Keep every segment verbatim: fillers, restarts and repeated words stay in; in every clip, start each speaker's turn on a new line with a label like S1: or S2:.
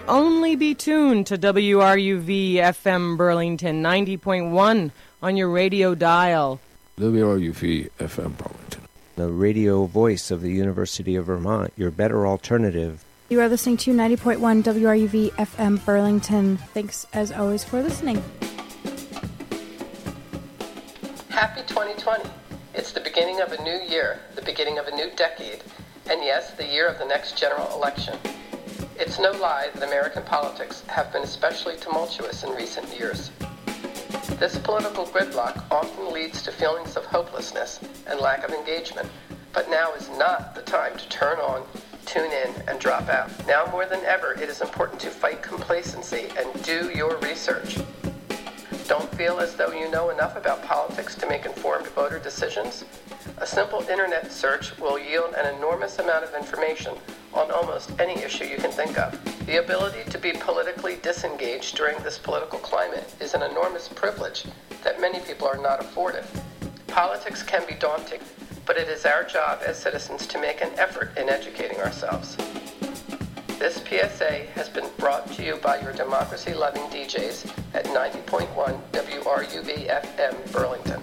S1: only be tuned to W R U V F M Burlington ninety point one on your radio dial.
S2: W R U V F M Burlington,
S3: the radio voice of the University of Vermont, your better alternative.
S4: You are listening to ninety point one W R U V F M Burlington. Thanks, as always, for listening.
S5: Happy twenty twenty. It's the beginning of a new year, the beginning of a new decade, and yes, the year of the next general election. It's no lie that American politics have been especially tumultuous in recent years. This political gridlock often leads to feelings of hopelessness and lack of engagement, but now is not the time to turn on, tune in, and drop out. Now more than ever, it is important to fight complacency and do your research. Don't feel as though you know enough about politics to make informed voter decisions? A simple internet search will yield an enormous amount of information on almost any issue you can think of. The ability to be politically disengaged during this political climate is an enormous privilege that many people are not afforded. Politics can be daunting, but it is our job as citizens to make an effort in educating ourselves. This P S A has been brought to you by your democracy-loving D Js at ninety point one W R U V F M Burlington.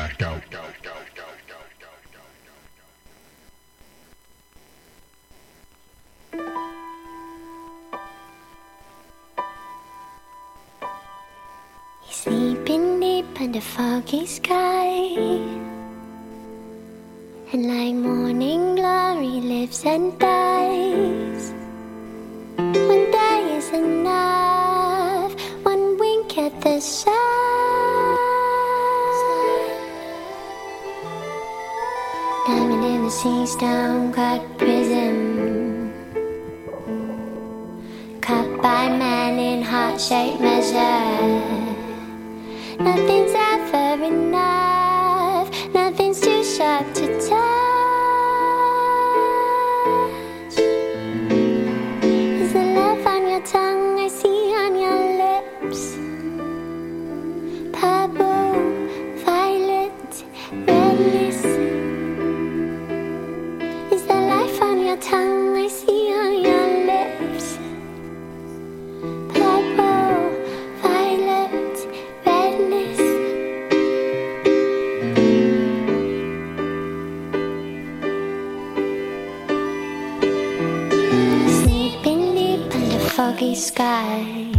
S6: Blackout.
S7: Sleeping deep under foggy sky, and like morning glory lives and dies. One day is enough, one wink at the sun. Diamond in the sea, stone-cut prism, cut by man in heart-shaped measure. Nothing's ever enough, nothing's too sharp to touch. Is the love on your tongue I see on your lips? Purple, violet, redness. Is the life on your tongue I see on your lips? Purple, violet, redness. Sleeping deep under foggy sky,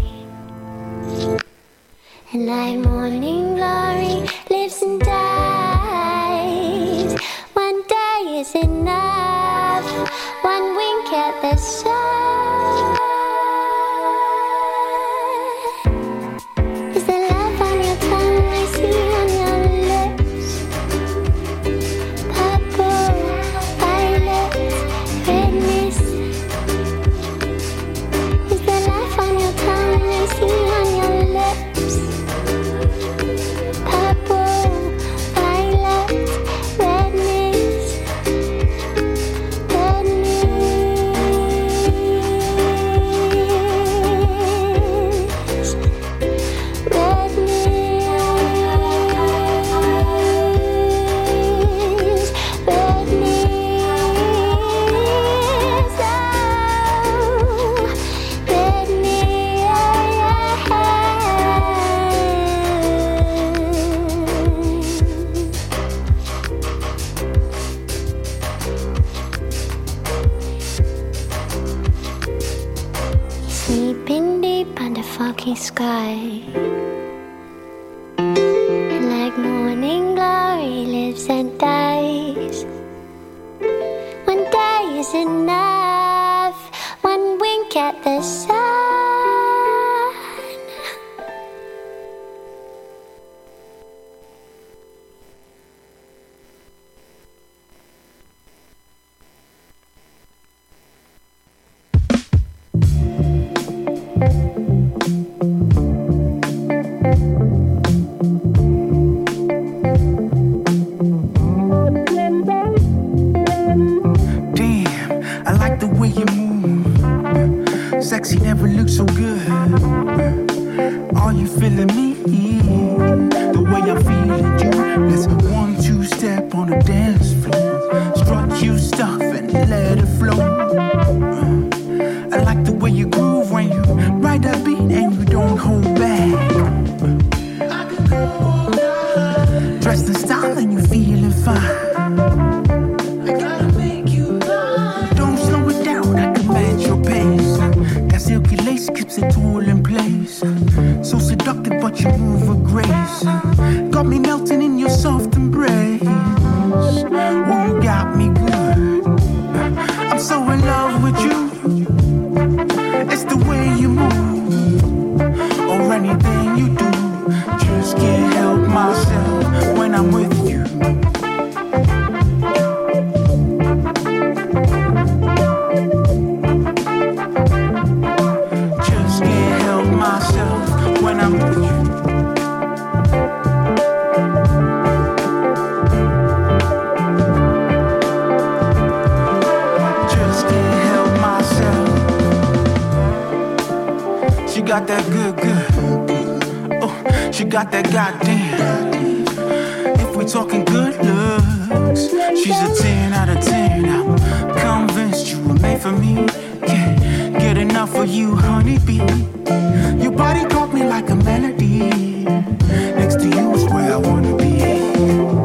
S7: and like morning glory lives and dies. One day is enough, one wink at the sun. Is the love on your tongue I see on your lips? Purple, violet, redness. Is the life on your tongue I see on your lips? Purple, violet, redness, Sleeping deep under foggy sky, and like morning glory lives and dies. One day is enough, one wink at the sun.
S8: Sexy never looked so good. Are you feeling me? The way I'm feeling you. Let's one, two step on the dance floor. Strut you stuff and let it flow. I like the way you groove when you ride that beat and you don't hold back. Dressed in style and you feeling fine. Silky lace keeps it all in place. So seductive, but you move with grace. Got me melting in your soft embrace. Oh, you got me good. I'm so in love with you. It's the way you move, or anything you do. Just can't help myself when I'm with you. When I'm with you, just can't help myself. She got that good, good. Oh, she got that goddamn. If we talking good looks, she's a ten out of ten. I'm convinced you were made for me. Can't get enough of you, honeybee. Your body caught me like a melody. Next to you is where I wanna be.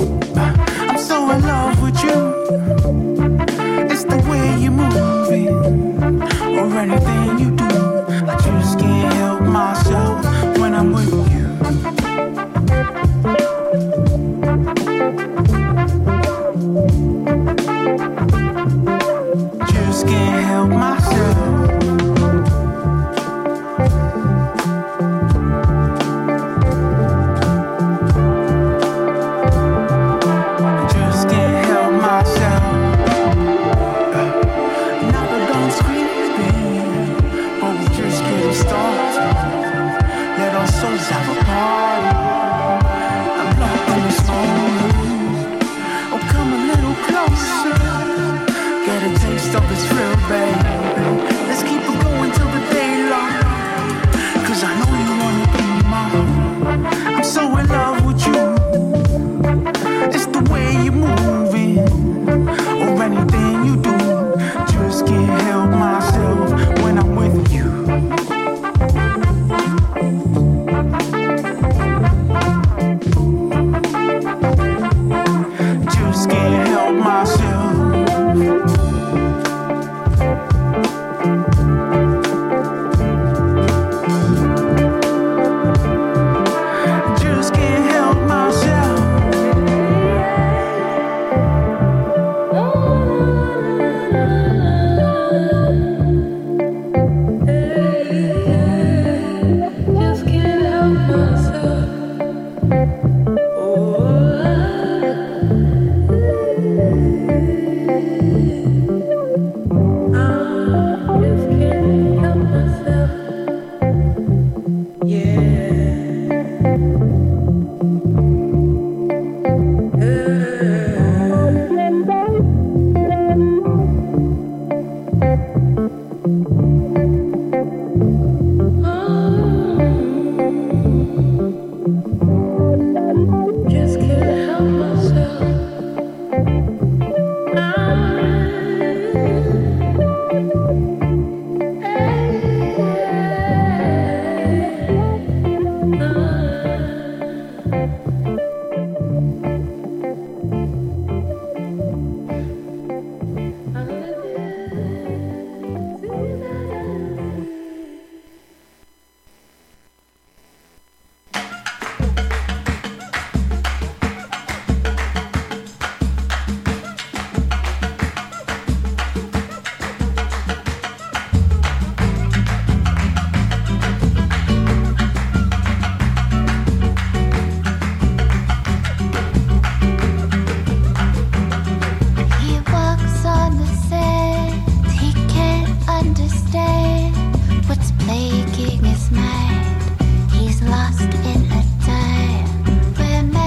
S8: Thank